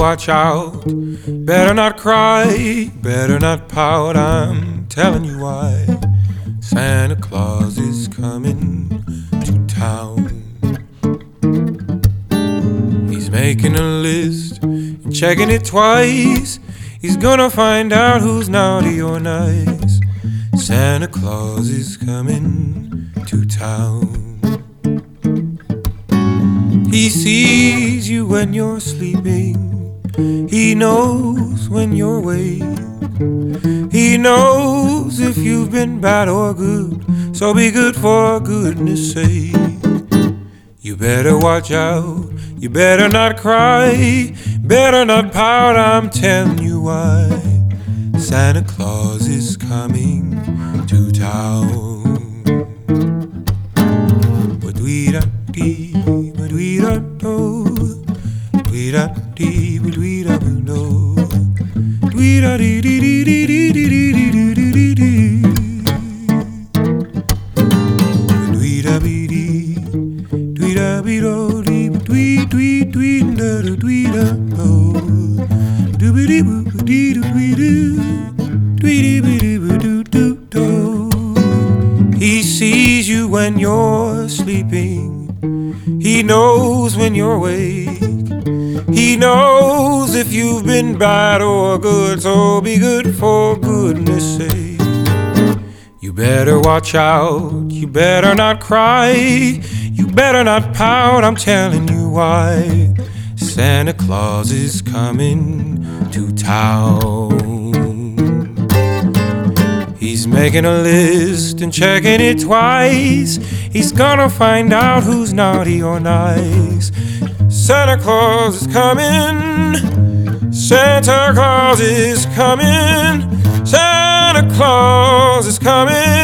watch out, better not cry, better not pout, I'm telling you why. Santa Claus is coming to town. He's making a list and checking it twice. He's gonna find out who's naughty or nice. Santa Claus is coming to town. He sees you when you're sleeping. He knows when you're awake. He knows if you've been bad or good, so be good for goodness sake. You better watch out, you better not cry, better not pout, I'm telling you why. Santa Claus is coming to town. Ba-dwee-da-dee, ba-dwee-da-do, dwee-da-dee, ba-dwee-da-do, dwee-da-dee-dee-dee-dee-dee-dee-dee-dee-dee, dwee-da-bee-dee, dwee-da-bee-do-dee, dwee-dwee-dwee-da-da-dwee-da-do, doo-bee-dee-boo-dee-doo-dee-doo, dwee-dee-bee-dee-boo-doo-doo-do. He sees you when you're sleeping. He knows when you're awake. He knows if you've been bad or good, so be good for goodness sake. You better watch out, you better not cry, you better not pout, I'm telling you why. Santa Claus is coming to town. He's making a list and checking it twice. He's gonna find out who's naughty or nice. Santa Claus is coming. Santa Claus is coming. Santa Claus is coming